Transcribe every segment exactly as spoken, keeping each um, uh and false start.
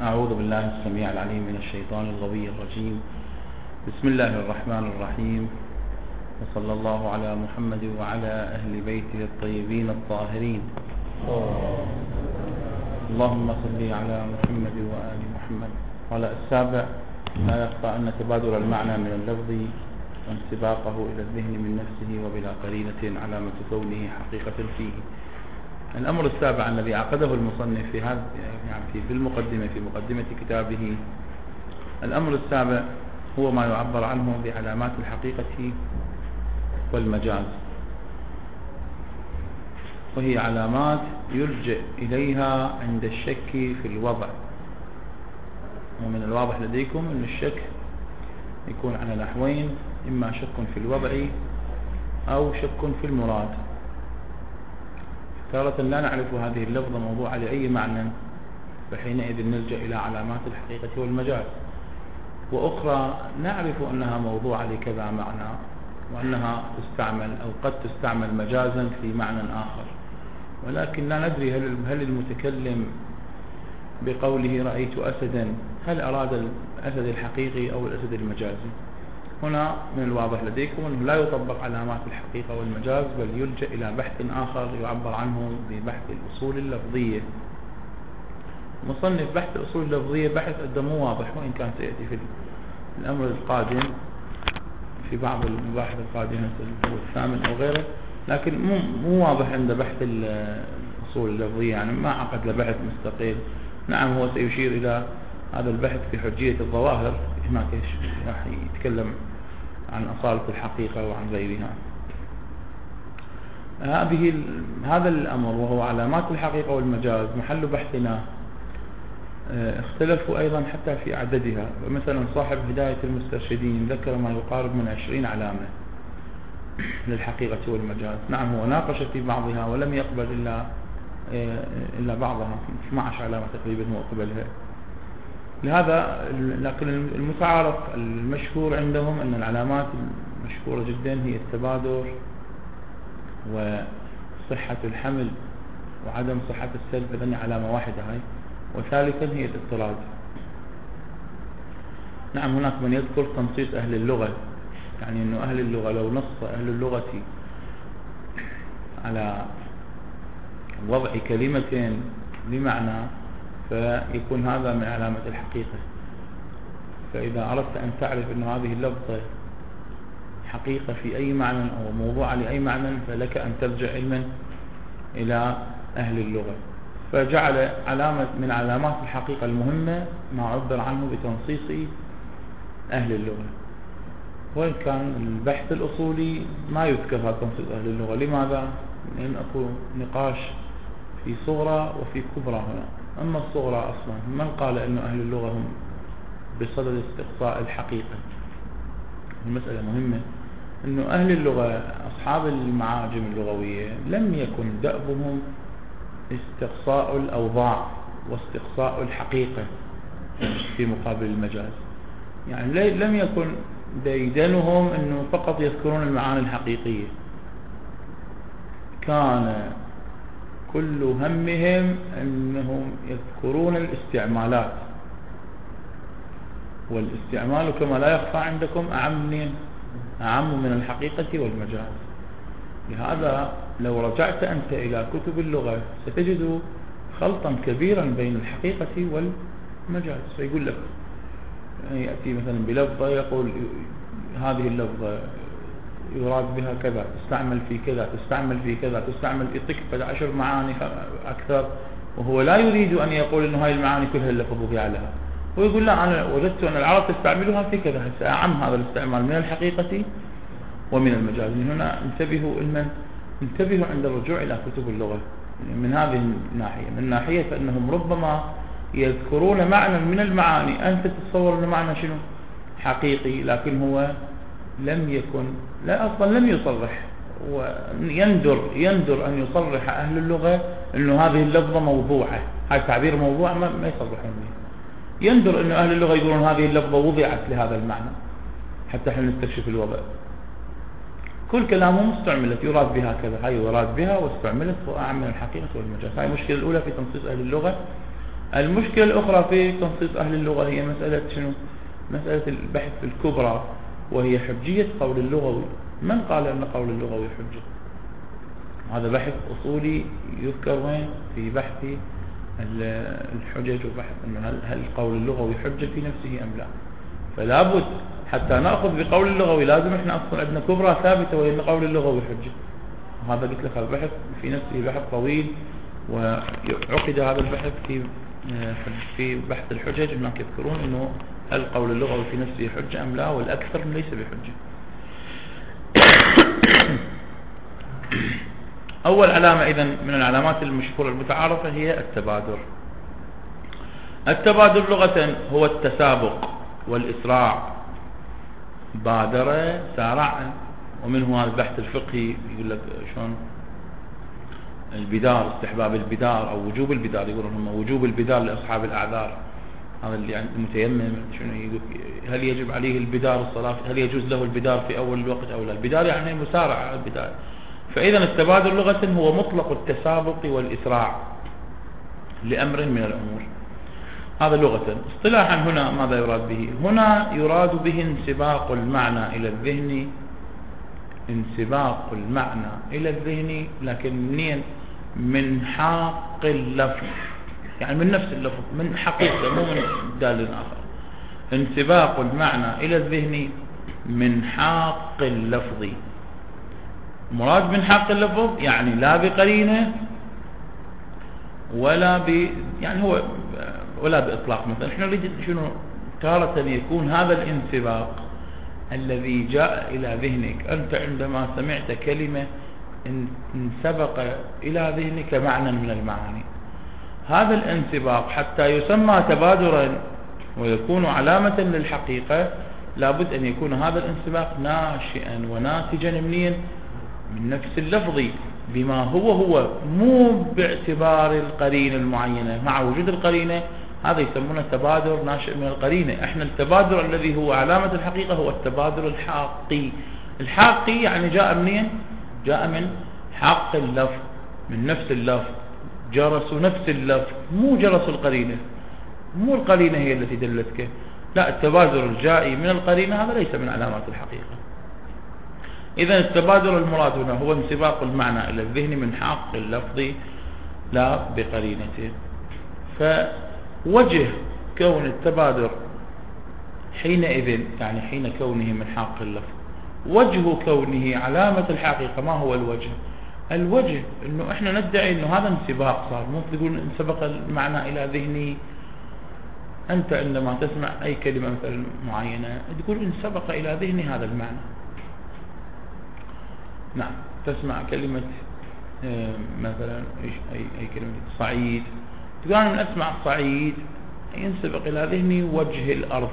أعوذ بالله السميع العليم من الشيطان الغوي الرجيم. بسم الله الرحمن الرحيم، وصلى الله على محمد وعلى أهل بيته الطيبين الطاهرين. اللهم صل على محمد وآل محمد. قال السابع: لا يخفى أن تبادل المعنى من اللفظ وانسباقه إلى الذهن من نفسه وبلا قرينة علامة كونه حقيقة فيه. الأمر السابع الذي عقده المصنف في هذا يعني في المقدمة في مقدمة كتابه، الأمر السابع هو ما يعبر عنه بعلامات الحقيقة والمجاز، وهي علامات يلجأ إليها عند الشك في الوضع. ومن الواضح لديكم أن الشك يكون على نحوين: إما شك في الوضع أو شك في المراد. تارة لا نعرف هذه اللفظة موضوعة لأي معنى، فحينئذ نلجأ إلى علامات الحقيقة والمجاز. وأخرى نعرف أنها موضوعة لكذا معنى، وأنها تستعمل أو قد تستعمل مجازا في معنى آخر، ولكن لا ندري هل هل المتكلم بقوله رأيت أسدا هل أراد الأسد الحقيقي أو الأسد المجازي. هنا من الواضح لديكم أنه لا يطبق علامات الحقيقة والمجاز، بل يلجأ إلى بحث آخر يعبر عنه ببحث الأصول اللفظية. مصنف بحث الأصول اللفظية بحث قدمه واضح، وإن كان سيأتي في الأمر القادم في بعض المباحث القادمة الثامن أو غيره، لكن مو مو واضح عند بحث الأصول اللفظية، يعني ما عقد لبحث مستقل. نعم هو سيشير إلى هذا البحث في حجية الظواهر، هناك راح يتكلم عن أصالة الحقيقة وعن غيرها. هذه هذا الأمر وهو علامات الحقيقة والمجاز محل بحثنا. اختلفوا أيضا حتى في عددها، مثلا صاحب هداية المسترشدين ذكر ما يقارب من عشرين علامة للحقيقة والمجاز. نعم هو ناقش في بعضها ولم يقبل إلا إلا بعضها، اثنتي عشرة علامة تقريبا هو قبلها. لهذا لكن المتعارف المشهور عندهم أن العلامات المشهورة جدا هي التبادر وصحة الحمل وعدم صحة السلب، إذن علامة واحدة هاي. وثالثا هي الاضطراد. نعم هناك من يذكر تنصيص أهل اللغة، يعني أنه أهل اللغة لو نص أهل اللغة على وضع كلمة بمعنى فيكون هذا من علامة الحقيقة. فإذا أردت أن تعرف أن هذه اللفظة حقيقة في أي معنى أو موضوع لأي معنى، فلك أن ترجع علما إلى أهل اللغة. فجعل علامة من علامات الحقيقة المهمة ما عبر عنه بتنصيص أهل اللغة، وإن كان البحث الأصولي ما يذكر هذا تنصيص أهل اللغة. لماذا؟ لأن أكو نقاش في صغرى وفي كبرى هنا. أما الصغرى أصلا من قال أن أهل اللغة هم بصدد استقصاء الحقيقة؟ المسألة مهمة، أن أهل اللغة أصحاب المعاجم اللغوية لم يكن دأبهم استقصاء الأوضاع واستقصاء الحقيقة في مقابل المجاز. يعني لم يكن ديدنهم أنه فقط يذكرون المعاني الحقيقية، كان كل همهم أنهم يذكرون الاستعمالات، والاستعمال كما لا يخفى عندكم أعم من أعم من الحقيقة والمجاز. لهذا لو رجعت أنت إلى كتب اللغة ستجد خلطا كبيرا بين الحقيقة والمجاز. فيقول لك يأتي مثلا بلفظة يقول هذه اللفظة يراد بها كذا، تستعمل في كذا، تستعمل في كذا، تستعمل في طكفة عشر معاني أكثر، وهو لا يريد أن يقول أن هذه المعاني كلها اللفظ في عليها، ويقول لا أنا وجدت أن العرب تستعملها في كذا. أعم هذا الاستعمال من الحقيقة ومن المجاز. من هنا انتبهوا إلمن انتبهوا عند الرجوع إلى كتب اللغة من هذه الناحية. من ناحية فإنهم ربما يذكرون معنى من المعاني أنت تتصور أن معنى شنو حقيقي، لكن هو لم يكن لا أصلا لم يصرح. ويندر يندر أن يصرح أهل اللغة أنه هذه اللفظة موضوعة، هاي تعبير موضوع ما, ما يصرحون به. يندر أن أهل اللغة يقولون هذه اللفظة وضعت لهذا المعنى حتى احنا نستكشف الوضع. كل كلامهم استعملت يراد بها كذا، هاي يراد بها واستعملت وأعم من الحقيقة والمجاز. هاي المشكلة الأولى في تنصيص أهل اللغة المشكلة الأخرى في تنصيص أهل اللغة هي مسألة شنو؟ مسألة البحث الكبرى، وهي حجية قول اللغوي. من قال أن قول اللغوي حجة؟ هذا بحث أصولي يذكر وين؟ في بحث الحجج، وبحث أنه هل, هل قول اللغوي حجة في نفسه أم لا. فلا بد حتى نأخذ بقول اللغوي لازم احنا أصلا عندنا كبرى ثابتة وهي أن قول اللغوي حجة. وهذا قلت لك البحث في نفسه بحث طويل، وعقد هذا البحث في في بحث الحجج. هناك يذكرون أنه هل قول اللغوي في نفسه حجة أم لا، والأكثر ليس بحجة. أول علامة إذن من العلامات المشهورة المتعارفة هي التبادر. التبادر لغة هو التسابق والإسراع، بادر سارع. ومنه هذا البحث الفقهي يقول لك شلون البدار، استحباب البدار أو وجوب البدار، يقولون هم وجوب البدار لأصحاب الأعذار. هذا اللي يعني المتيمم شنو يقول، هل يجب عليه البدار الصلاة، هل يجوز له البدار في أول الوقت أو لا؟ البدار يعني مسارع على البدار. فإذا التبادر لغة هو مطلق التسابق والإسراع لأمر من الأمور. هذا لغة. اصطلاحا هنا ماذا يراد به؟ هنا يراد به انسباق المعنى إلى الذهن، انسباق المعنى إلى الذهن، لكن منين؟ من حاق اللفظ، يعني من نفس اللفظ، من حقيقة، مو من دال آخر. انسباق المعنى إلى الذهن من حاق اللفظ. مراد من حق اللفظ يعني لا بقرينه ولا ب يعني هو ولا بإطلاق. مثلا احنا نريد شنو؟ تارة يكون هذا الانسباق الذي جاء إلى ذهنك أنت عندما سمعت كلمة انسبق إلى ذهنك معنى من المعاني. هذا الانسباق حتى يسمى تبادرا ويكون علامة للحقيقة لابد أن يكون هذا الانسباق ناشئا وناتجا منين؟ من نفس اللفظ بما هو هو، مو باعتبار القرينة المعينة. مع وجود القرينة هذا يسمونه تبادر ناشئ من القرينة. احنا التبادر الذي هو علامة الحقيقة هو التبادر الحاقي. الحاقي يعني جاء منين؟ جاء من حق اللفظ، من نفس اللفظ، جرس نفس اللفظ، مو جرس القرينة، مو القرينة هي التي دلتك، لا، التبادر الجائي من القرينة هذا ليس من علامات الحقيقة. إذن التبادر المراد هنا هو انسباق المعنى إلى الذهن من حق اللفظ لا بقرينته. فوجه كون التبادر حينئذ يعني حين كونه من حق اللفظ، وجه كونه علامة الحقيقة. ما هو الوجه؟ الوجه انه احنا ندعي انه هذا انسباق صار. مو تقول انسبق المعنى الى ذهني. انت عندما تسمع اي كلمة مثلا معينة تقول انسبق الى ذهني هذا المعنى. نعم، تسمع كلمة مثلا اي اي كلمة صعيد، تقول انا من اسمع الصعيد ينسبق الى ذهني وجه الارض.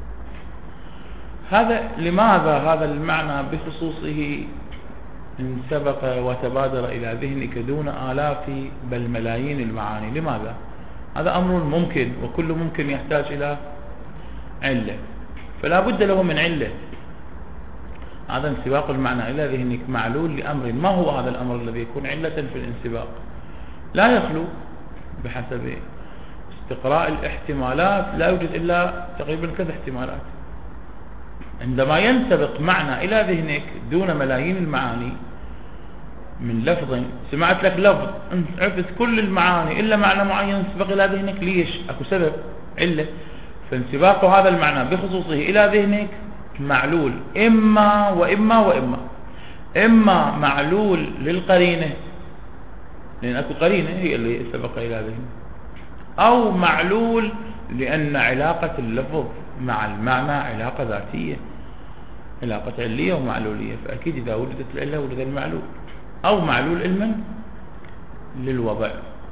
هذا لماذا هذا المعنى بخصوصه انسبق وتبادر إلى ذهنك دون آلاف بل ملايين المعاني؟ لماذا؟ هذا أمر ممكن، وكل ممكن يحتاج إلى علة، فلا بد له من علة. هذا انسباق المعنى إلى ذهنك معلول لأمر. ما هو هذا الأمر الذي يكون علة في الانسباق؟ لا يخلو بحسب استقراء الاحتمالات لا يوجد إلا تقريبا كذا احتمالات. عندما ينسبق معنى إلى ذهنك دون ملايين المعاني من لفظ، سمعت لك لفظ عرفت كل المعاني إلا معنى معين انسبق إلى ذهنك، ليش؟ أكو سبب، علة. فانسباق هذا المعنى بخصوصه إلى ذهنك معلول إما وإما وإما إما معلول للقرينة، لأن أكو قرينة هي اللي سبق إلى ذهنك، أو معلول لأن علاقة اللفظ مع المعنى علاقة ذاتية، علاقة علية ومعلولية. فأكيد إذا وجدت العلة وجد المعلول، أو معلول علما للوضع.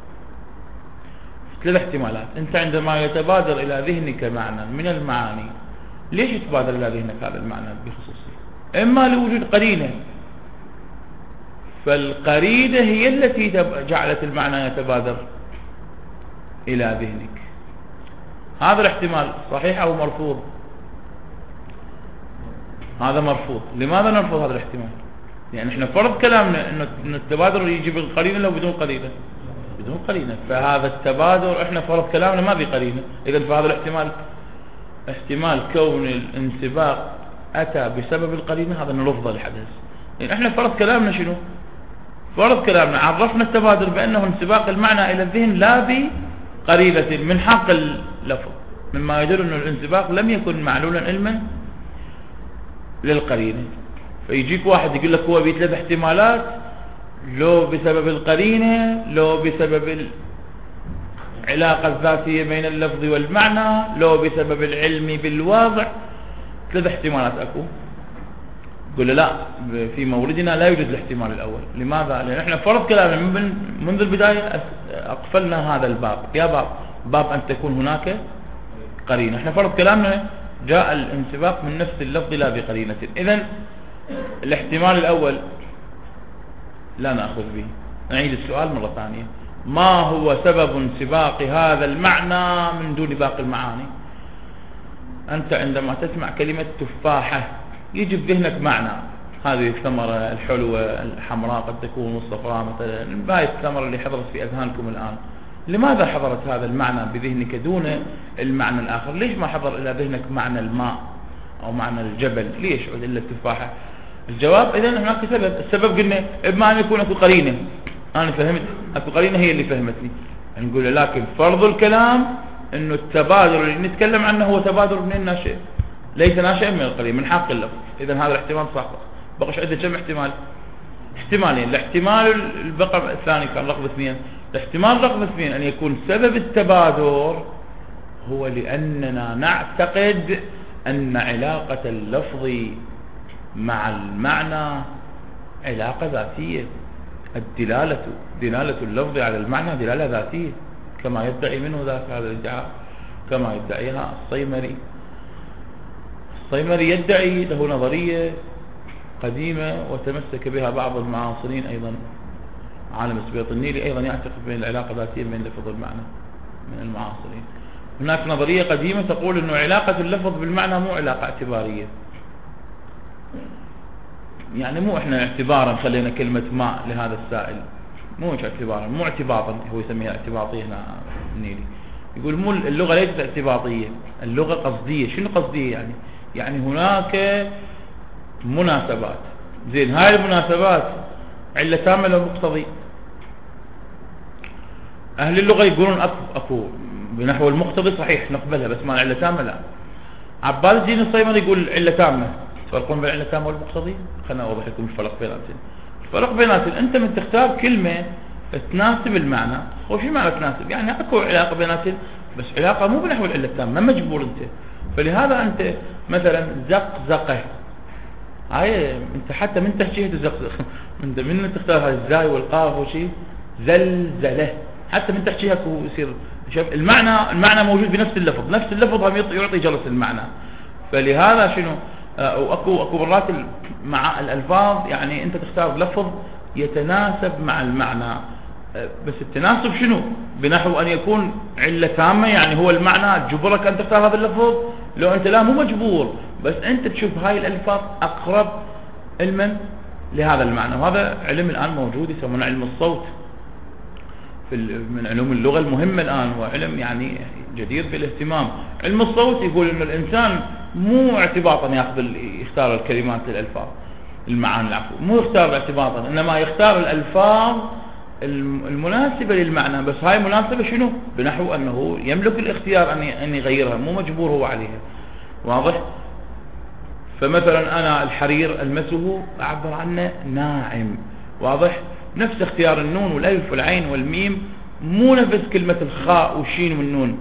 ثلاث احتمالات. أنت عندما يتبادر إلى ذهنك معنى من المعاني، ليش يتبادر إلى ذهنك هذا المعنى بخصوصه؟ إما لوجود قرينة، فالقرينة هي التي جعلت المعنى يتبادر إلى ذهنك. هذا الاحتمال صحيح أو مرفوض؟ هذا مرفوض. لماذا نرفض هذا الاحتمال؟ يعني احنا فرض كلامنا أن التبادر يجي بالقرينة لو بدون قرينة. بدون قرينة. فهذا التبادر احنا فرض كلامنا ما بقرينة. اذا فهذا الاحتمال احتمال كون الانسباق اتى بسبب القرينة هذا نرفضه الحدث. يعني احنا فرض كلامنا شنو؟ فرض كلامنا عرفنا التبادر بانه انسباق المعنى الى الذهن لا بقرينة من حق اللفظ، مما يدل انه الانسباق لم يكن معلولا علما للقرينة. فيجيك واحد يقول لك هو بثلاث احتمالات، لو بسبب القرينة، لو بسبب العلاقة الذاتية بين اللفظ والمعنى، لو بسبب العلم بالواضع. ثلاث احتمالات اكو. قل لا، في موردنا لا يوجد الاحتمال الاول. لماذا؟ لان احنا فرض كلامنا من منذ البداية اقفلنا هذا الباب. يا باب باب ان تكون هناك قرينة. احنا فرض كلامنا جاء الانسباق من نفس اللفظ لا بقرينة. اذن الاحتمال الاول لا نأخذ به. نعيد السؤال مرة ثانية: ما هو سبب انسباق هذا المعنى من دون باقي المعاني؟ أنت عندما تسمع كلمة تفاحة يجي في ذهنك معنى، هذه الثمرة الحلوة الحمراء قد تكون الصفراء مثلا، هاي الثمرة اللي حضرت في أذهانكم الآن. لماذا حضرت هذا المعنى بذهنك دون المعنى الآخر؟ ليش ما حضر إلى ذهنك معنى الماء أو معنى الجبل؟ ليش إلا التفاحة؟ الجواب: إذن هناك سبب. السبب قلنا إما أن يكون أكو قرينة، أنا فهمت أكو قرينة هي اللي فهمتني. نقول لكن فرض الكلام إنه التبادر اللي نتكلم عنه هو تبادر من الناشئ، ليس ناشئا من القرينة، من حق اللفظ. إذن هذا الاحتمال صح. بقش عندنا كم احتمال؟ احتمالين. الاحتمال البقى الثاني كان رقم اثنين. الاحتمال رقم اثنين أن يكون سبب التبادر هو لأننا نعتقد أن علاقة اللفظ مع المعنى علاقة ذاتية. الدلالة دلالة اللفظ على المعنى دلالة ذاتية، كما يدعي منه ذاك هذا الادعاء، كما يدعيها الصيمري. الصيمري يدعي، له نظرية قديمة وتمسك بها بعض المعاصرين أيضا. عالم السبيطنيلي أيضا يعتقد بين العلاقة ذاتية بين اللفظ والمعنى من المعاصرين. هناك نظرية قديمة تقول أنه علاقة اللفظ بالمعنى مو علاقة اعتبارية، يعني مو احنا اعتبارا خلينا كلمة ماء لهذا السائل، مو اعتبارا، مو اعتباطا، هو يسميها اعتباطية هنا النيلي. يقول مو اللغة ليست اعتباطية، اللغة قصدية. شنو قصدية يعني؟ يعني هناك مناسبات، زين هاي المناسبات علة تامة لو مقتضي. اهل اللغة يقولون اكو اكو بنحو المقتضي صحيح نقبلها، بس ما علة تامة لا. عباد الدين الصيمري يقول علة تامة. تفرقون بين العلة التامة والمقتضي؟ خلنا اوضح لكم الفرق بيناتهم. الفرق بيناتهم انت من تختار كلمة تناسب المعنى. هو شو معنى تناسب؟ يعني اكو علاقة بيناتهم، بس علاقة مو بنحو العلة التامة، ما مجبور انت. فلهذا انت مثلا زقزقه، هاي انت حتى من تحكيها تزقزق، من من تختار هاي الزاي والقاف وشي زلزله، حتى من تحكيها يصير شوف المعنى. المعنى موجود بنفس اللفظ، نفس اللفظ هم يعطي جلس المعنى. فلهذا شنو واكو اكو مرات مع الالفاظ يعني انت تختار لفظ يتناسب مع المعنى، بس التناسب شنو؟ بنحو ان يكون علة تامة، يعني هو المعنى جبرك ان تختار هذا اللفظ. لو انت لا مو مجبور، بس انت تشوف هاي الالفاظ اقرب علما لهذا المعنى. وهذا علم الان موجود يسمونه علم الصوت، في من علوم اللغة المهمة الان، وعلم يعني جدير بالاهتمام. علم الصوت يقول ان الانسان مو اعتباطا ياخذ يختار الكلمات للالفاظ المعاني، العفو، مو يختار اعتباطا، انما يختار الالفاظ المناسبة للمعنى. بس هاي مناسبة شنو؟ بنحو انه يملك الاختيار ان يغيرها، مو مجبور هو عليها. واضح؟ فمثلا انا الحرير المسه اعبر عنه ناعم. واضح؟ نفس اختيار النون والالف والعين والميم، مو نفس كلمة الخاء والشين والنون.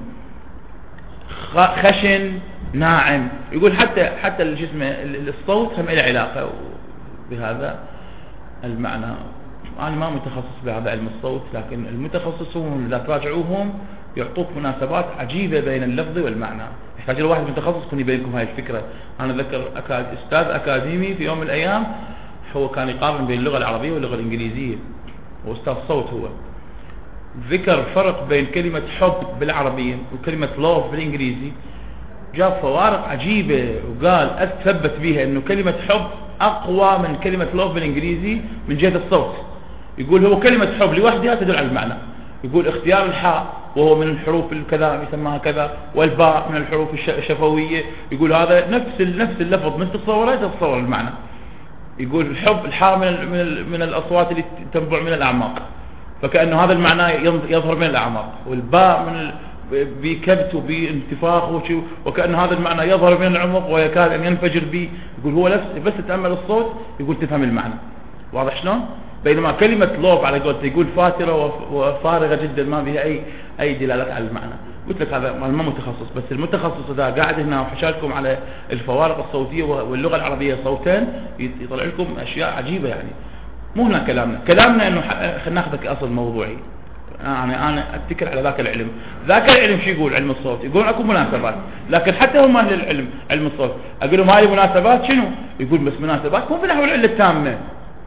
خشن ناعم. يقول حتى حتى الجسم الصوت هم له علاقة بهذا المعنى. أنا ما متخصص بهذا علم الصوت، لكن المتخصصون إذا تراجعوهم يعطوك مناسبات عجيبة بين اللفظ والمعنى. يحتاج له واحد متخصص يكون يبين لكم هاي الفكرة. أنا أذكر أكاد أستاذ أكاديمي في يوم من الأيام هو كان يقارن بين اللغة العربية واللغة الإنجليزية، وأستاذ صوت هو. ذكر فرق بين كلمة حب بالعربية وكلمة love بالإنجليزي، جاب فوارق عجيبة وقال أثبت بها أنه كلمة حب أقوى من كلمة love بالإنجليزي من جهة الصوت. يقول هو كلمة حب لوحدها تدل على المعنى، يقول اختيار الحاء وهو من الحروف الكذا يسمىها كذا، والباء من الحروف الشفوية، يقول هذا نفس نفس اللفظ من تصوره تتصور المعنى. يقول الحب الحاء من من من الأصوات اللي تنبع من الأعماق، فكأنه هذا المعنى يظهر من الأعماق، والباء من بكبت وبانتفاخ وكأن هذا المعنى يظهر من العمق ويكاد أن ينفجر به. يقول هو نفس بس تتأمل الصوت يقول تفهم المعنى. واضح شلون؟ بينما كلمة لوب على قولته يقول فاترة وفارغة جدا ما بها أي أي دلالات على المعنى. قلت لك هذا ما متخصص، بس المتخصص إذا قاعد هنا وحشى لكم على الفوارق الصوتية واللغة العربية صوتين يطلع لكم أشياء عجيبة. يعني مو هنا كلامنا كلامنا إنه خلينا ناخذك أصل موضوعي. يعني أنا أتكل على ذاك العلم. ذاك العلم شو يقول؟ علم الصوت يقول أكو مناسبات، لكن حتى هم أهل العلم علم الصوت أقول لهم هاي مناسبات شنو؟ يقول بس مناسبات مو بنحو العلة التامة،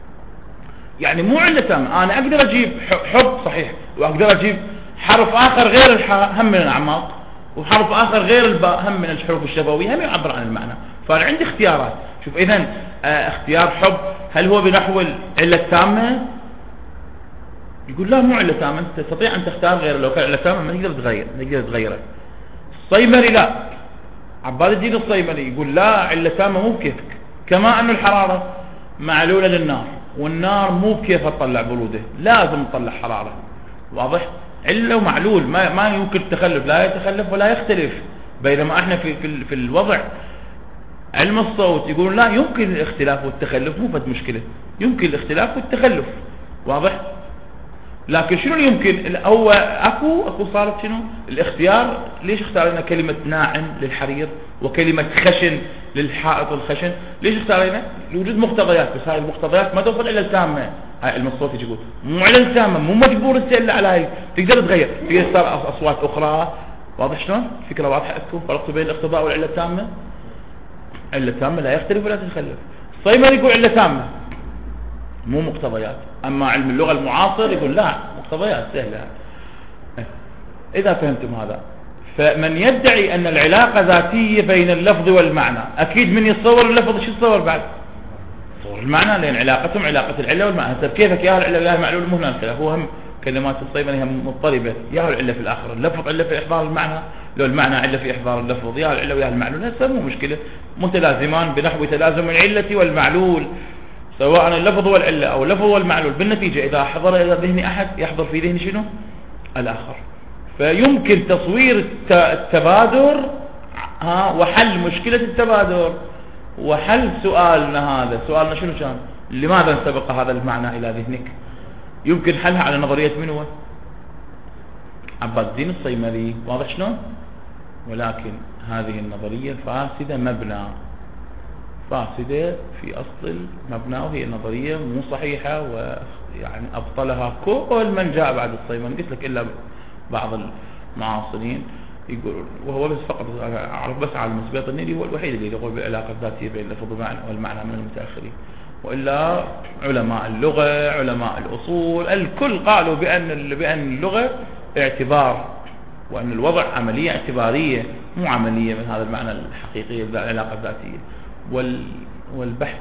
يعني مو علة تامة. أنا أقدر أجيب حب صحيح، وأقدر أجيب حرف آخر غير الحاء هم من الأعماق، وحرف آخر غير الباء هم من الحروف الشفوية هم يعبر عن المعنى. فأنا عندي اختيارات. شوف إذن آه اختيار حب هل هو بنحو العلة التامة؟ يقول لا مو علة تامة، تستطيع أن تختار غير. لو كان علة تامة ما تقدر تغير ما تقدر تغيره. الصيمري لا، عباد الدين الصيمري يقول لا علة تامة مو بكيفك، كما أن الحرارة معلولة للنار، والنار مو بكيف تطلع برودة، لازم تطلع حرارة. واضح؟ علة ومعلول ما ما يمكن التخلف، لا يتخلف ولا يختلف. بينما احنا في في, في الوضع علم الصوت يقولون لا يمكن الاختلاف والتخلف، مو فد مشكلة، يمكن الاختلاف والتخلف. واضح؟ لكن شنو يمكن؟ هو اكو اكو صارت شنو الاختيار. ليش اختارنا كلمة ناعم للحرير وكلمة خشن للحائط الخشن؟ ليش اختارنا؟ لوجود مقتضيات، بس هاي المقتضيات ما توصل الى التامة. هاي علم الصوت يقول مو على التامة، مو مجبور تسأل على هاي، تقدر تغير، تقدر تصير اصوات اخرى. واضح شلون؟ فكرة واضحة لكم فرق بين الاقتضاء والعلة التامة. علة التامة لا يختلف ولا تتخلف. الصيمري يقول علة تامة مو مقتضيات، اما علم اللغة المعاصر يقول لا مقتضيات سهلة. اذا فهمتم هذا، فمن يدعي ان العلاقة ذاتية بين اللفظ والمعنى، اكيد من يتصور اللفظ شو يتصور بعد؟ يتصور المعنى، لان علاقتهم علاقة العلة والمعنى. طيب كيفك يا العلة ويا المعلول؟ مو هنا الخلاف، هو هم كلمات الصيمري هم مضطربة، يا العلة في الاخر، اللفظ علة في احضار المعنى، لو المعنى علة في احضار اللفظ، يا العلة ويا المعلول، هسه مو مشكلة، متلازمان بنحو تلازم العلة والمعلول، سواء اللفظ والعلة او اللفظ والمعلول. بالنتيجة اذا حضر الى ذهن احد يحضر في ذهن شنو؟ الاخر. فيمكن تصوير التبادر ها وحل مشكلة التبادر وحل سؤالنا هذا. سؤالنا شنو كان؟ لماذا انسبق هذا المعنى الى ذهنك؟ يمكن حلها على نظرية من هو؟ عباد الدين الصيمري. واضح شلون؟ ولكن هذه النظرية فاسدة مبنى، فاسدة في أصل المبنى، وهي نظرية مو صحيحة، ويعني أبطلها كل من جاء بعد الصيمري. قلت لك إلا بعض المعاصرين يقول، وهو بس فقط أعرف بس على المسبيط النيلي هو الوحيد اللي يقول بالعلاقة الذاتية بين اللفظ والمعنى من المتأخرين، وإلا علماء اللغة علماء الأصول الكل قالوا بأن بأن اللغة اعتبار، وأن الوضع عملية اعتبارية مو عملية من هذا المعنى الحقيقي العلاقة الذاتية. والبحث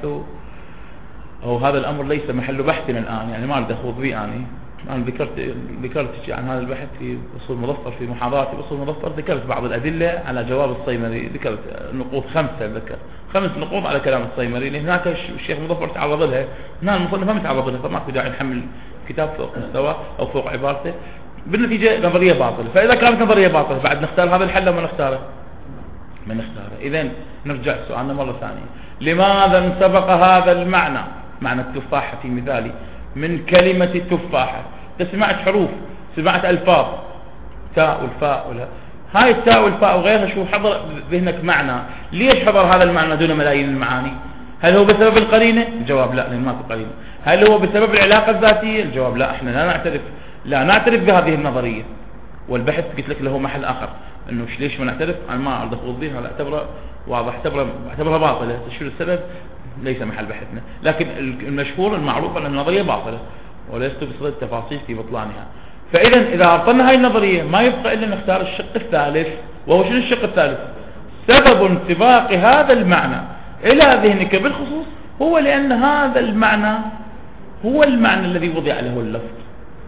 أو هذا الأمر ليس محل بحثنا الآن، يعني ما أريد أخوض به. أنا أنا ذكرت ذكرت شيء عن هذا البحث في أصول مظفر، في محاضراتي أصول مظفر ذكرت بعض الأدلة على جواب الصيمري، ذكرت نقوط خمسة، ذكر خمس نقوط على كلام الصيمري، لأن هناك الشيخ مظفر تعرض لها، هنا المصنف ما تعرض لها، فما في داعي نحمل كتاب فوق مستوى أو فوق عبارته. بالنتيجة نظرية باطلة. فإذا كانت نظرية باطلة بعد نختار هذا الحل وما نختاره؟ ما نختاره. إذن نرجع سؤالنا مرة ثانية، لماذا انسبق هذا المعنى، معنى التفاحة في مثالي، من كلمة التفاحة؟ سمعت حروف، سمعت ألفاظ، تاء والفاء ولا هاي التاء والفاء وغيرها، شو حضر ذهنك معنى؟ ليش حضر هذا المعنى دون ملايين المعاني؟ هل هو بسبب القرينة؟ الجواب لا، لأن ما في قرينة. هل هو بسبب العلاقة الذاتية؟ الجواب لا، احنا لا نعترف لا نعترف بهذه النظرية. والبحث قلت لك له محل آخر، انه ليش ما نعترف؟ انا ما اريد اخوض بها، لا اعتبره واضح، اعتبره اعتبرها باطلة. شو السبب؟ ليس محل بحثنا، لكن المشهور المعروف ان النظرية باطلة وليست بصدد التفاصيل في بطلانها. فإذا إذا أبطلنا هاي النظرية ما يبقى إلا نختار الشق الثالث، وهو شنو الشق الثالث؟ سبب انطباق هذا المعنى إلى ذهنك بالخصوص هو لأن هذا المعنى هو المعنى الذي وضع له اللفظ.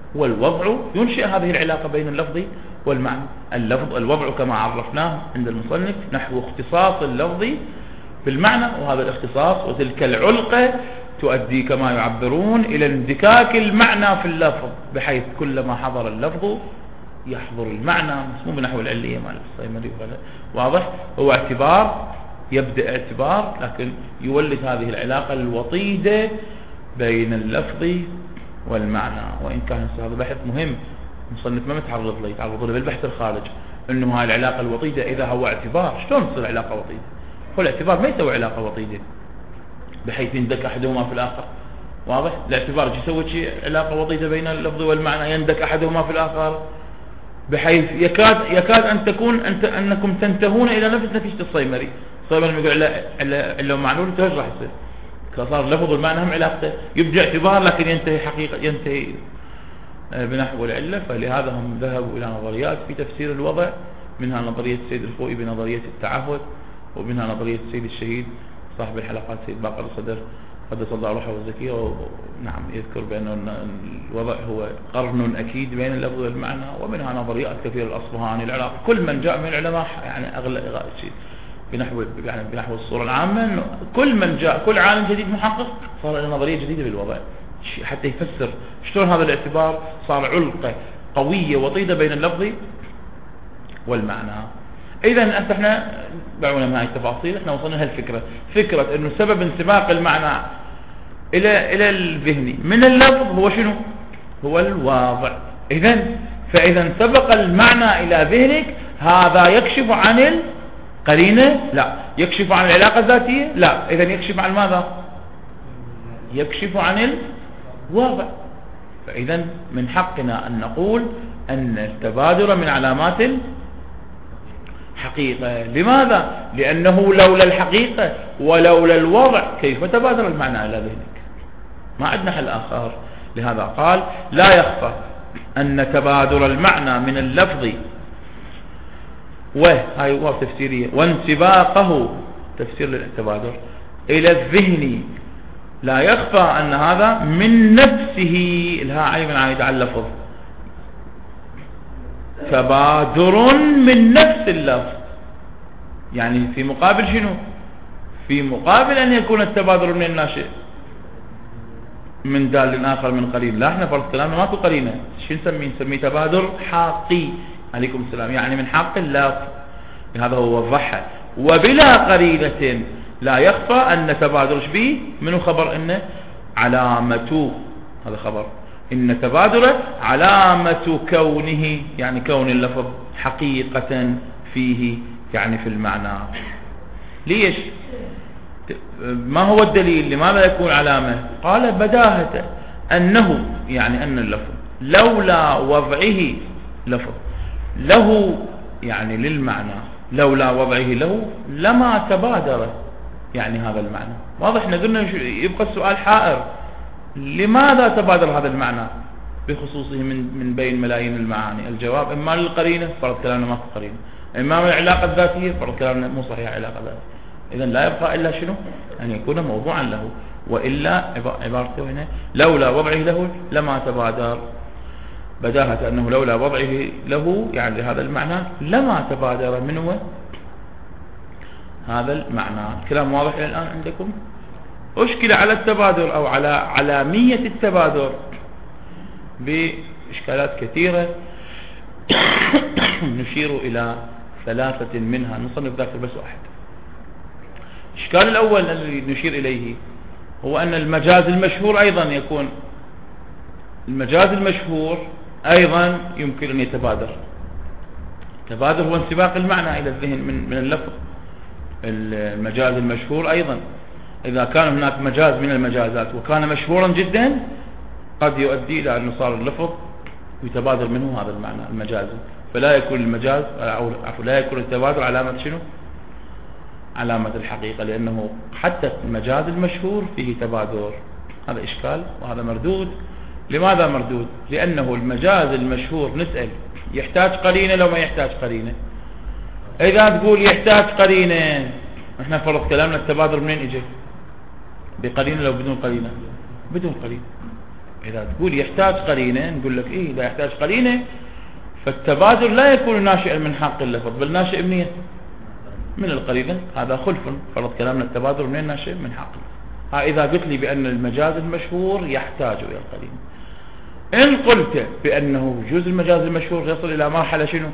والوضع ينشئ هذه العلاقة بين اللفظ والمعنى. اللفظ الوضع كما عرفناه عند المصنف نحو اختصاص اللفظ بالمعنى، وهذا الاختصاص وتلك العلقة تؤدي كما يعبرون إلى اندكاك المعنى في اللفظ، بحيث كلما حضر اللفظ يحضر المعنى، مو بنحو العلية مال الصيمري. واضح؟ هو اعتبار، يبدأ اعتبار لكن يولد هذه العلاقة الوطيدة بين اللفظ والمعنى. وإن كان هذا بحث مهم مصنف ما متعرض له، يتعرض له بالبحث الخارج، انه هاي العلاقة الوطيدة اذا هو اعتبار شلون تصير علاقة وطيدة؟ هو الاعتبار ما يسوي علاقة وطيدة بحيث يندك احدهما في الاخر. واضح؟ الاعتبار يسوي شيء علاقة وطيدة بين اللفظ والمعنى يندك احدهما في الاخر، بحيث يكاد يكاد ان تكون انت انكم تنتهون الى نفس نتيجة الصيمري. الصيمري يقول لا الا معنون انت ايش راح يصير؟ صار اللفظ والمعنى هم علاقته، يبدأ اعتبار لكن ينتهي حقيقة ينتهي بنحو العلة. فلهذا هم ذهبوا إلى نظريات في تفسير الوضع، منها نظرية السيد الخوئي بنظرية التعهد، ومنها نظرية السيد الشهيد صاحب الحلقات سيد باقر الصدر قدس الله روحه الزكية. ونعم يذكر بأن الوضع هو قرن أكيد بين اللفظ والمعنى. ومنها نظريات كثيرة الأصبهاني العراق، كل من جاء من العلماء يعني أغلب شيء بنحو يعني بنحو الصورة العامة، إنه كل من جاء كل عالم جديد محقق صار له نظرية جديدة بالوضع حتى يفسر شلون هذا الاعتبار صار علقة قوية وطيدة بين اللفظ والمعنى. إذا أنت احنا بعونا من هاي التفاصيل احنا وصلنا هالفكرة، فكرة إنه سبب انسباق المعنى إلى إلى الذهني من اللفظ هو شنو؟ هو الواضع. إذا فإذا انسبق المعنى إلى ذهنك هذا يكشف عن القرينة؟ لا. يكشف عن العلاقة الذاتية؟ لا. إذا يكشف عن ماذا؟ يكشف عن الواضع. فإذا من حقنا أن نقول أن التبادر من علامات الحقيقة. لماذا؟ لأنه لولا الحقيقة ولولا الوضع كيف تبادر المعنى إلى ذهنك؟ ما عندنا حل آخر. لهذا قال لا يخفى أن تبادر المعنى من اللفظ وهي واو تفسيرية وانسباقه تفسير للتبادر إلى الذهن، لا يخفى أن هذا من نفسه الها عين عايد على اللفظ تبادر من نفس اللفظ. يعني في مقابل شنو؟ في مقابل أن يكون التبادر من الناشئ من دال آخر من قرين. لا احنا فرض كلامنا ماكو قرينة، شو نسميه؟ نسميه تبادر حقي. عليكم السلام. يعني من حق اللفظ، هذا هو وضحها. وبلا قرينة لا يخفى أن تبادر شبيه منه خبر إنه علامة، هذا خبر إن تبادر علامة كونه، يعني كون اللفظ حقيقة فيه يعني في المعنى. ليش؟ ما هو الدليل لماذا يكون علامة؟ قال بداهة أنه يعني أن اللفظ لولا وضعه لفظ له يعني للمعنى، لولا وضعه له لما تبادر يعني هذا المعنى. واضح؟ قلنا يبقى السؤال حائر، لماذا تبادر هذا المعنى بخصوصه من من بين ملايين المعاني؟ الجواب إما للقرينة فرض كلامنا ما في قرينة، إما من العلاقة الذاتية فرض كلامنا مو صحيح علاقة ذاتية. إذا لا يبقى إلا شنو؟ أن يكون موضوعا له، وإلا عبارته هنا لولا وضعه له لما تبادر. بداهة أنه لولا وضعه له يعني هذا المعنى لما تبادر منه هذا المعنى. كلام واضح إلى الآن عندكم؟ أشكل على التبادر أو على علامية التبادر بإشكالات كثيرة نشير إلى ثلاثة منها، نصنف ذاكر بس واحد. الإشكال الأول الذي نشير إليه هو أن المجاز المشهور أيضا يكون، المجاز المشهور أيضا يمكن أن يتبادر. التبادر هو انسباق المعنى إلى الذهن من من اللفظ. المجاز المشهور أيضا إذا كان هناك مجاز من المجازات وكان مشهورا جدا قد يؤدي إلى أن صار اللفظ يتبادر منه هذا المعنى المجازي، فلا يكون المجاز أو لا يكون التبادر علامة شنو؟ علامة الحقيقة، لأنه حتى المجاز المشهور فيه تبادر. هذا إشكال وهذا مردود. لماذا مردود؟ لأنه المجاز المشهور نسأل يحتاج قرينة لو ما يحتاج قرينة؟ إذا تقول يحتاج قرينة احنا فرض كلامنا التبادر منين اجي؟ بقرينة لو بدون قرينة؟ بدون قرينة. إذا تقول يحتاج قرينة نقول لك إيه إذا يحتاج قرينة فالتبادر لا يكون ناشئا من حق اللفظ بل ناشئ منين؟ من القرينة. هذا خلف فرض كلامنا التبادر منين ناشئ؟ من حق. ها إذا قلت لي بأن المجاز المشهور يحتاج إلى القرينة. إن قلت بأنه جزء المجاز المشهور يصل إلى مرحلة شنو؟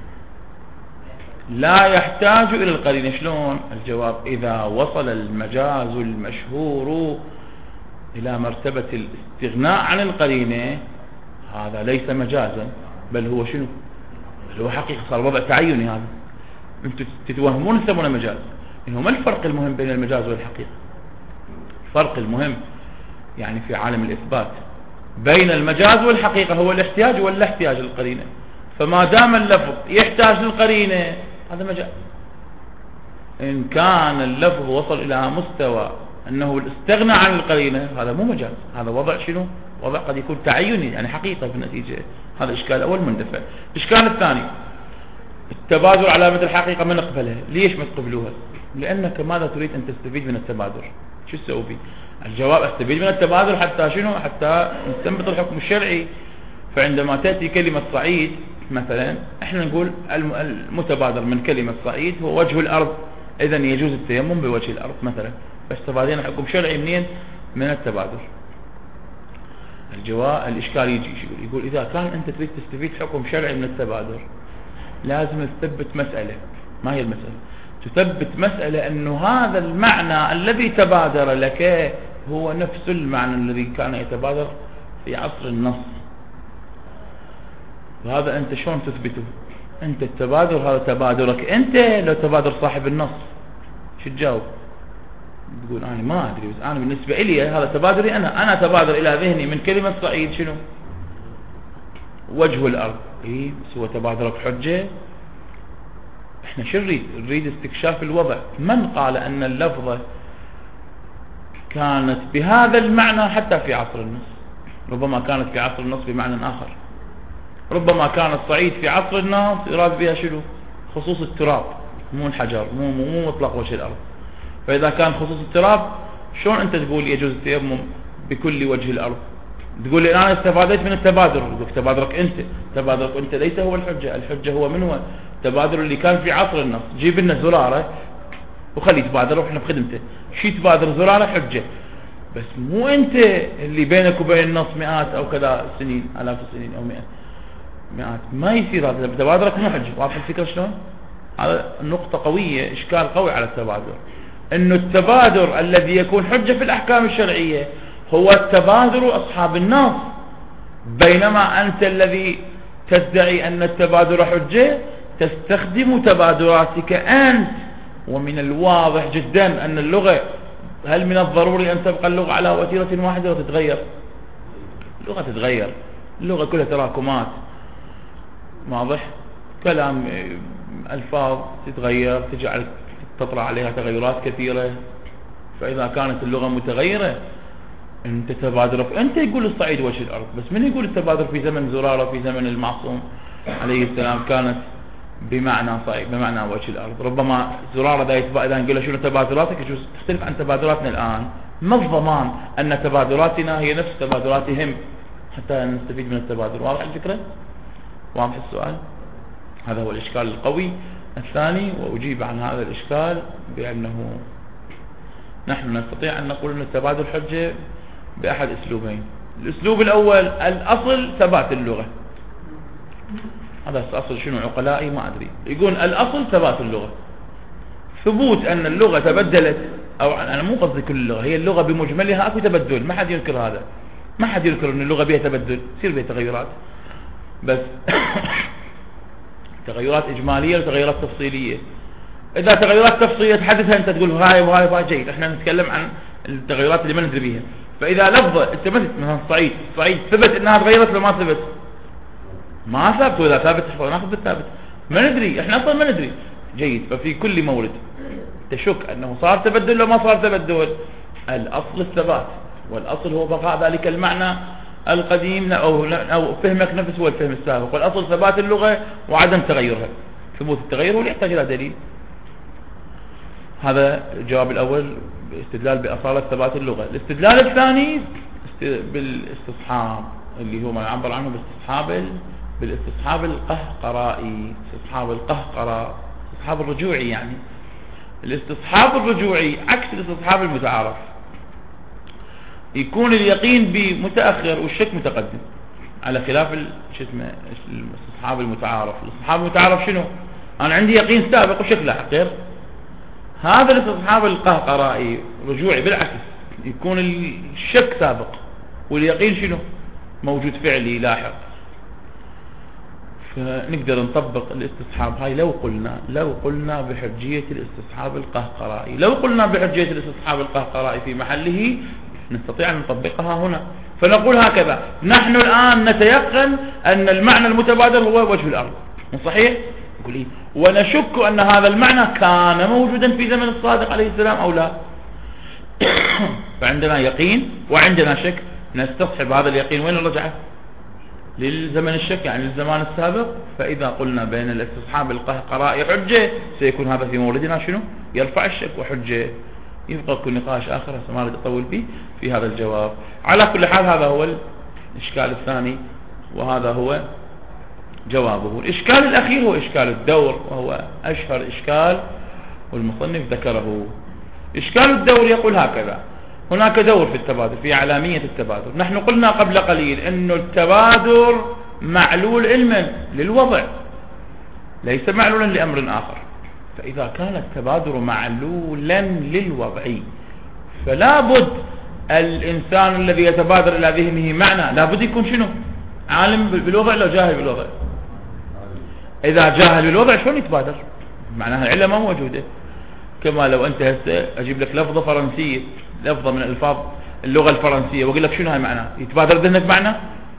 لا يحتاج إلى القرينة. شلون؟ الجواب إذا وصل المجاز المشهور إلى مرتبة الاستغناء عن القرينة هذا ليس مجازا بل هو شنو؟ بل هو حقيقة، صار وضع تعيني. هذا انتم تتوهمون تسمونه مجاز. إنه ما الفرق المهم بين المجاز والحقيقة؟ الفرق المهم يعني في عالم الإثبات بين المجاز والحقيقة هو الاحتياج ولا احتياج للقرينة. فما دام اللفظ يحتاج للقرينة هذا مجاز. إن كان اللفظ وصل إلى مستوى أنه استغنى عن القرينة هذا مو مجاز، هذا وضع شنو؟ وضع قد يكون تعيني يعني حقيقة في النتيجة. هذا إشكال أول مندفع. الإشكال الثاني التبادر علامة الحقيقة ما نقبلها. ليش ما تقبلوها؟ لأنك ماذا تريد أن تستفيد من التبادر؟ شو تسوي فيه؟ الجواب استفيد من التبادر حتى شنو؟ حتى نستنبط الحكم الشرعي. فعندما تأتي كلمة صعيد مثلا احنا نقول المتبادر من كلمة صعيد هو وجه الأرض، إذن يجوز التيمم بوجه الأرض مثلا. بس تبادرنا حكم شرعي منين؟ من التبادر. الجواب الإشكال يجي يقول يقول إذا كان أنت تريد تستفيد حكم شرعي من التبادر لازم تثبت مسألة. ما هي المسألة؟ تثبت مسألة أنه هذا المعنى الذي تبادر لك هو نفس المعنى الذي كان يتبادر في عصر النص. وهذا أنت شلون تثبته؟ أنت التبادر هذا تبادرك أنت لو تبادر صاحب النص شو تجاوب؟ تقول أنا ما أدري بس أنا بالنسبة إلي هذا تبادري أنا أنا تبادر إلى ذهني من كلمة صعيد شنو؟ وجه الأرض. إيه بس هو تبادرك حجة. إحنا شو نريد؟ نريد استكشاف الوضع. من قال أن اللفظة كانت بهذا المعنى حتى في عصر النص؟ ربما كانت في عصر النص بمعنى آخر. ربما كان الصعيد في عصر النص يراد بها شنو؟ خصوص التراب مو الحجر، مو مو مطلق وجه الأرض. فإذا كان خصوص التراب شلون أنت تقول يجوز التيمم بكل وجه الأرض؟ تقول لي أنا استفادت من التبادر. يقول تبادرك أنت، تبادرك أنت ليس هو الحجة. الحجة هو من هو؟ التبادر اللي كان في عصر النص. جيب لنا زرارة وخلي تبادر وإحنا بخدمته. شي تبادر زرارة حجة، بس مو أنت اللي بينك وبين النص مئات أو كذا سنين، آلاف السنين أو مئات مئات. ما يصير هذا تبادرك مو حجة. واضح الفكرة شلون؟ هذا نقطة قوية، إشكال قوي على التبادر. إنه التبادر الذي يكون حجة في الأحكام الشرعية هو التبادر أصحاب النص، بينما أنت الذي تدعي أن التبادر حجة تستخدم تبادراتك أنت. ومن الواضح جدا أن اللغة، هل من الضروري أن تبقى اللغة على وتيرة واحدة وتتغير؟ اللغة تتغير، اللغة كلها تراكمات. واضح؟ كلام ألفاظ تتغير، تجعل تطلع عليها تغيرات كثيرة. فإذا كانت اللغة متغيرة أنت تبادر، أنت يقول الصعيد وجه الأرض، بس من يقول التبادر في زمن زرارة في زمن المعصوم عليه السلام كانت بمعنى صعيد بمعنى وجه الأرض. ربما زرارة إذا يتبع إذا نقول شنو تبادراتك يجوز تختلف عن تبادراتنا الآن. ما الضمان أن تبادراتنا هي نفس تبادراتهم حتى نستفيد من التبادر؟ واضح الفكرة؟ واضح السؤال؟ هذا هو الإشكال القوي الثاني. وأجيب عن هذا الإشكال بأنه نحن نستطيع أن نقول أن التبادل حجة بأحد أسلوبين. الأسلوب الأول الأصل ثبات اللغة. هذا الأصل شنو عقلائي ما أدري. يقول الأصل ثبات اللغة، ثبوت أن اللغة تبدلت. أو أنا مو قصدي كل اللغة، هي اللغة بمجملها أكو تبدل، ما حد ينكر هذا. ما حد ينكر أن اللغة بها تبدل، يصير بها تغيرات، بس تغيرات إجمالية وتغيرات تفصيلية. إذا تغيرات تفصيلية تحدثها أنت تقول هاي وهاي وهاي جيد، إحنا نتكلم عن التغيرات اللي ما ندري بيها. فإذا لفظة أنت مثلا الصعيد الصعيد ثبت أنها تغيرت ولا ما ثبت؟ ما ثبت. وإذا ثابت ناخذ بالثابت، ما ندري إحنا أصلا ما ندري. جيد. ففي كل مورد تشك أنه صار تبدل ولا ما صار تبدل، الأصل الثبات، والأصل هو بقاء ذلك المعنى القديم أو أو فهمك نفسه هو الفهم السابق. والأصل ثبات اللغة وعدم تغيرها. ثبوت التغير هو اللي يحتاج إلى دليل. هذا الجواب الأول، استدلال بأصالة ثبات اللغة. الاستدلال الثاني بالاستصحاب اللي هو ما يعبر عنه باستصحاب بالاستصحاب القهقرائي، استصحاب القهقرة، استصحاب الرجوعي. يعني الاستصحاب الرجوعي عكس الاستصحاب المتعارف، يكون اليقين بمتأخر والشك متقدم، على خلاف شو اسمه الاستصحاب المتعارف. الاستصحاب المتعارف شنو؟ انا عندي يقين سابق وشك لاحق. هذا الاستصحاب القهقرائي رجوعي بالعكس، يكون الشك سابق واليقين شنو؟ موجود فعلي لاحق. فنقدر نطبق الاستصحاب هاي لو قلنا لو قلنا بحجية الاستصحاب القهقرائي. لو قلنا بحجية الاستصحاب القهقرائي في محله نستطيع أن نطبقها هنا. فنقول هكذا: نحن الآن نتيقن أن المعنى المتبادر هو وجه الأرض، صحيح؟ يقول إيه؟ ونشك أن هذا المعنى كان موجودا في زمن الصادق عليه السلام أو لا. فعندنا يقين وعندنا شك، نستصحب هذا اليقين وين رجعه؟ للزمن الشك، يعني للزمان السابق. فإذا قلنا بين الاستصحاب القهقرائي حجة، سيكون هذا في موردنا شنو؟ يرفع الشك وحجة. يبقى كل نقاش آخر ما أريد أطول فيه في هذا الجواب. على كل حال هذا هو الإشكال الثاني وهذا هو جوابه. الإشكال الأخير هو إشكال الدور، وهو أشهر إشكال والمصنف ذكره. إشكال الدور يقول هكذا: هناك دور في التبادر، في علامية التبادر. نحن قلنا قبل قليل أن التبادر معلول علما للوضع، ليس معلولا لأمر آخر. فإذا كان التبادر معلولا للوضع، فلا بد الإنسان الذي يتبادر إلى ذهنه معنى لا بد يكون شنو؟ عالم بالوضع لو جاهل بالوضع. إذا جاهل بالوضع شلون يتبادر؟ معناها العلة ما موجودة. كما لو أنت هسه أجيب لك لفظة فرنسية، لفظة من الألفاظ اللغة الفرنسية، وأقول لك شنو هاي معناها، يتبادر ذهنك معنى؟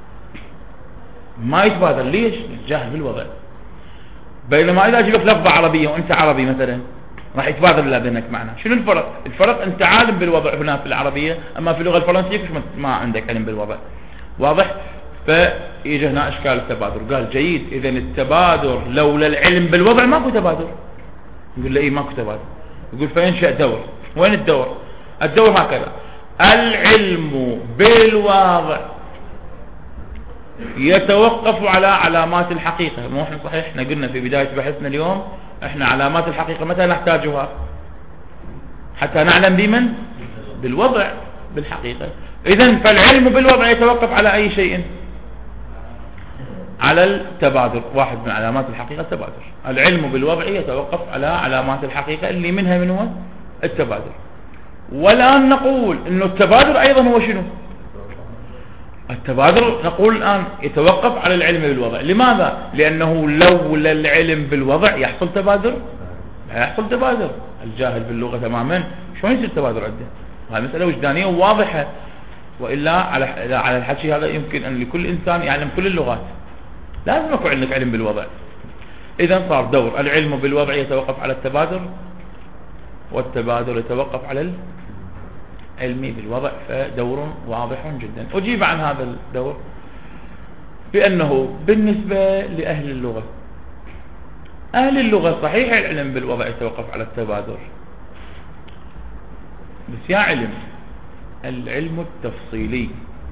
ما يتبادر. ليش؟ جاهل بالوضع. بينما إذا أجيب لك لفظة عربية وأنت عربي مثلا راح يتبادر إلى ذهنك معنى. شنو الفرق؟ الفرق أنت عالم بالوضع هنا في العربية، أما في اللغة الفرنسية ما عندك علم بالوضع. واضح؟ فيجي هنا إشكال التبادر. قال جيد، إذا التبادر لولا العلم بالوضع ماكو تبادر. يقول لي إيه ماكو تبادر؟ يقول فينشأ دور. وين الدور؟ الدور هكذا: العلم بالوضع يتوقف على علامات الحقيقة. مو احنا صحيح احنا قلنا في بداية بحثنا اليوم احنا علامات الحقيقة متى نحتاجها؟ حتى نعلم بمن؟ بالوضع، بالحقيقة. إذن فالعلم بالوضع يتوقف على أي شيء؟ على التبادر. واحد من علامات الحقيقة التبادر. العلم بالوضع يتوقف على علامات الحقيقة اللي منها من هو التبادر. والآن نقول إنه التبادر أيضا هو شنو؟ التبادر نقول الآن يتوقف على العلم بالوضع. لماذا؟ لأنه لولا العلم بالوضع يحصل تبادر؟ لا يحصل تبادر. الجاهل باللغة تماما شلون يصير تبادر عنده؟ هذه مسألة وجدانية واضحة، وإلا على على الحكي هذا يمكن أن لكل إنسان يعلم كل اللغات، لازم يكون عندك علم بالوضع. إذا صار دور العلم بالوضع يتوقف على التبادر، والتبادر يتوقف على العلم بالوضع، فدور واضح جدا. أجيب عن هذا الدور بأنه بالنسبة لأهل اللغة، أهل اللغة صحيح العلم بالوضع يتوقف على التبادر، بس يا علم العلم التفصيلي،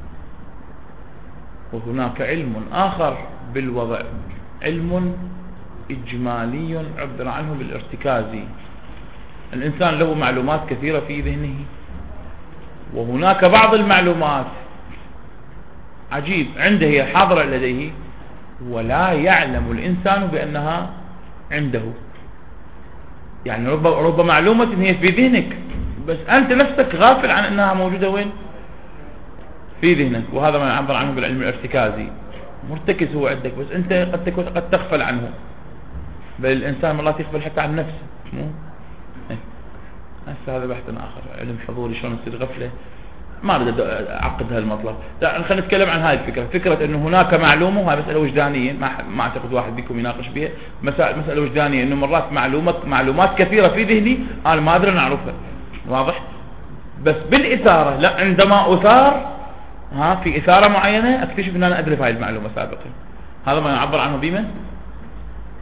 وهناك علم آخر بالوضع، علم إجمالي عبر عنه بالارتكازي. الإنسان له معلومات كثيرة في ذهنه، وهناك بعض المعلومات عجيب عنده هي حاضرة لديه ولا يعلم الإنسان بأنها عنده. يعني رب, رب معلومة هي في ذهنك بس أنت نفسك غافل عن أنها موجودة وين؟ في ذهنك. وهذا ما يعبر عنه بالعلم الارتكازي. مرتكز هو عندك بس أنت قد تكون قد تغفل عنه، بل الإنسان مرات يغفل حتى عن نفسه. مو هسه هذا بحث آخر، علم حضوري شلون يصير غفلة، ما أريد أعقد هالمطلب. لا خلينا نتكلم عن هاي الفكرة، فكرة أنه هناك معلومة، وهي مسألة وجدانية ما ما أعتقد واحد بكم يناقش بها، مسألة مسألة وجدانية أنه مرات معلومات معلومات كثيرة في ذهني أنا ما أدري نعرفها. واضح؟ بس بالإثارة، لا عندما أثار ها في إثارة معينة أكتشف أن أنا أدري هاي المعلومة سابقا. هذا ما يعبر عنه بمن؟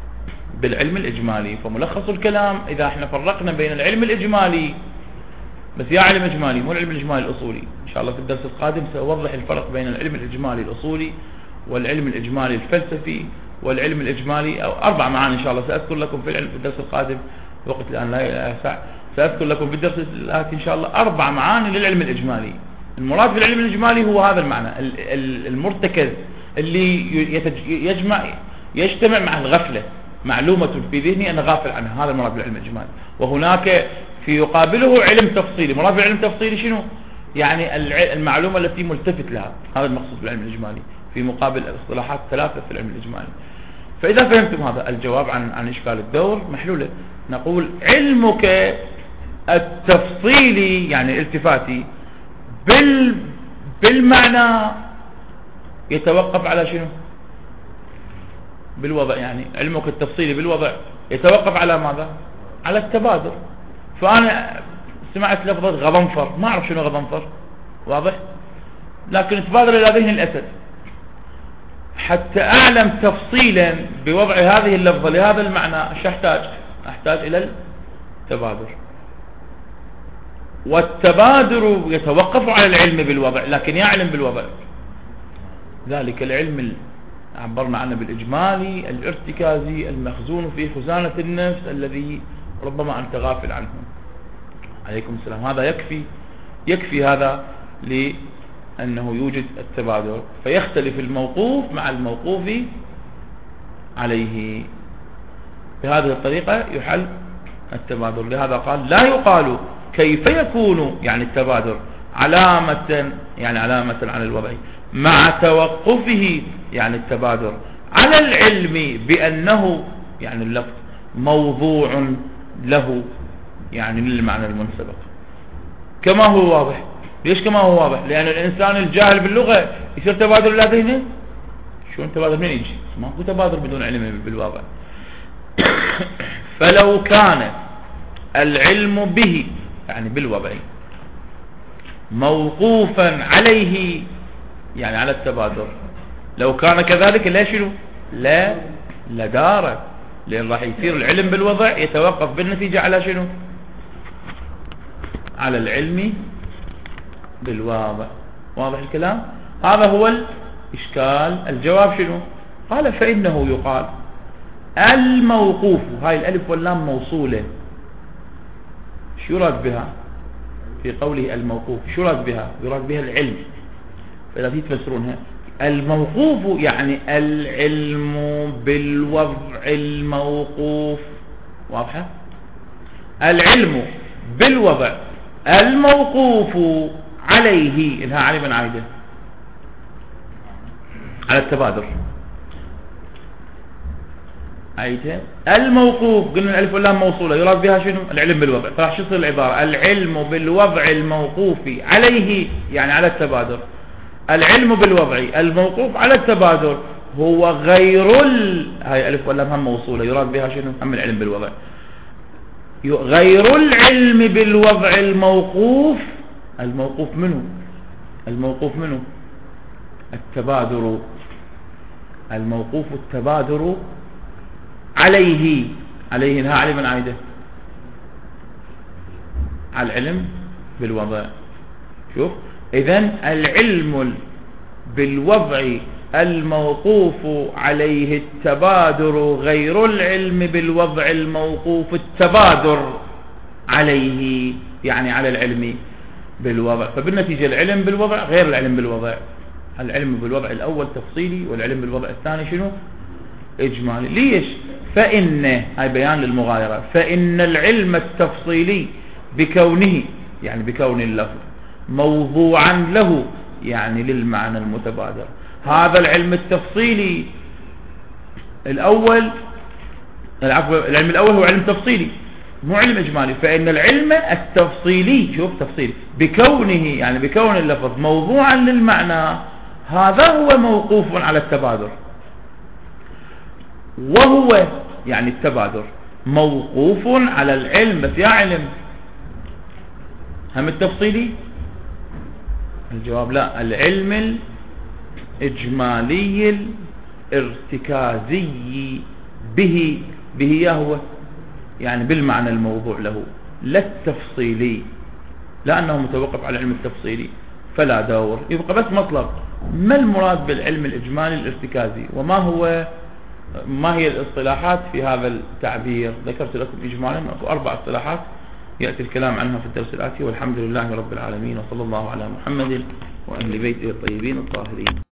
بالعلم الإجمالي. فملخص الكلام إذا احنا فرقنا بين العلم الإجمالي بس يا علم إجمالي، مو العلم الإجمالي الأصولي. إن شاء الله في الدرس القادم سأوضح الفرق بين العلم الإجمالي الأصولي والعلم الإجمالي الفلسفي والعلم الإجمالي، أو أربع معاني إن شاء الله سأذكر لكم في العلم في الدرس القادم، وقت الآن لا يسع، سأذكر لكم في الدرس الآتي إن شاء الله أربع معاني للعلم الإجمالي. المراد بالعلم الإجمالي هو هذا المعنى المرتكز اللي يجمع يجتمع مع الغفلة، معلومة في ذهني أنا غافل عنها، هذا المراد بالعلم الإجمالي. وهناك في يقابله علم تفصيلي. مراد بالعلم التفصيلي شنو؟ يعني المعلومة التي ملتفت لها، هذا المقصود بالعلم الإجمالي في مقابل الاصطلاحات الثلاثة في العلم الإجمالي. فإذا فهمتم هذا الجواب عن عن إشكال الدور محلولة. نقول علمك التفصيلي يعني الالتفاتي بال بالمعنى يتوقف على شنو؟ بالوضع. يعني علمك التفصيلي بالوضع يتوقف على ماذا؟ على التبادر. فأنا سمعت لفظة غضنفر، ما أعرف شنو غضنفر، واضح؟ لكن تبادر إلى ذهن الأسد. حتى أعلم تفصيلا بوضع هذه اللفظة لهذا المعنى ايش أحتاج؟ أحتاج إلى التبادر. والتبادر يتوقف على العلم بالوضع، لكن يعلم بالوضع. ذلك العلم اللي عبرنا عنه بالإجمالي الارتكازي المخزون في خزانة النفس الذي ربما أنت غافل عنه. عليكم السلام. هذا يكفي يكفي هذا لأنه يوجد التبادر، فيختلف الموقوف مع الموقوف عليه. بهذه الطريقة يحل التبادر. لهذا قال لا يقال كيف يكون يعني التبادر علامة يعني علامة على الوضع مع توقفه يعني التبادر على العلم بأنه يعني اللفظ موضوع له يعني للمعنى المنسبق كما هو واضح. ليش كما هو واضح؟ لأن الإنسان الجاهل باللغة يصير تبادر إلى ذهنه. شو تبادر من يجي؟ ما هو تبادر بدون علم بالواقع. فلو كان العلم به يعني بالوضع موقوفا عليه يعني على التبادر، لو كان كذلك لا شنو؟ لا لدار، لأن راح يصير العلم بالوضع يتوقف بالنتيجة على شنو؟ على العلم بالواضع. واضح الكلام؟ هذا هو الإشكال. الجواب شنو؟ قال فإنه يقال الموقوف، هاي الألف واللام موصولة، شو يراد بها في قوله الموقوف؟ شو يراد بها؟ يراد بها العلم. فإذا تفسرونها الموقوف يعني العلم بالوضع الموقوف. واضحة؟ العلم بالوضع الموقوف عليه إنها علما عايدة على التبادر. عايدة الموقوف قلنا الألف واللام موصولة، يراد بها شنو؟ العلم بالوضع. فراح شو تصير العبارة؟ العلم بالوضع الموقوف عليه يعني على التبادر. العلم بالوضع الموقوف على التبادر هو غير ال... هاي ألف واللام هم موصولة، يراد بها شنو؟ هم العلم بالوضع. غير العلم بالوضع الموقوف. الموقوف منه الموقوف منه التبادر. الموقوف التبادر عليه عليه انها علما عايدة على العلم بالوضع. شوف إذن العلم بالوضع الموقوف عليه التبادر غير العلم بالوضع الموقوف التبادر عليه يعني على العلم بالوضع. فبالنتيجة العلم بالوضع غير العلم بالوضع. العلم بالوضع الأول تفصيلي والعلم بالوضع الثاني شنو؟ إجمالي. ليش؟ فإن هاي بيان للمغايرة. فإن العلم التفصيلي بكونه يعني بكون اللفظ موضوعا له يعني للمعنى المتبادر. هذا العلم التفصيلي الأول العفو العلم الأول هو علم تفصيلي مو علم إجمالي. فإن العلم التفصيلي شوف تفصيل بكونه يعني بكون اللفظ موضوعا للمعنى هذا هو موقوف على التبادر. وهو يعني التبادر موقوف على العلم. بس يا علم هم التفصيلي؟ الجواب لا. العلم الإجمالي الارتكازي به به هو يعني بالمعنى الموضوع له لا التفصيلي. لا أنه متوقف على العلم التفصيلي فلا دور. يبقى بس مطلب ما المراد بالعلم الإجمالي الارتكازي، وما هو ما هي الاصطلاحات في هذا التعبير. ذكرت لكم إجمالا أكو أربع اصطلاحات يأتي الكلام عنها في الدرس الآتي، والحمد لله رب العالمين، وصلى الله على محمد وأهل بيته الطيبين الطاهرين.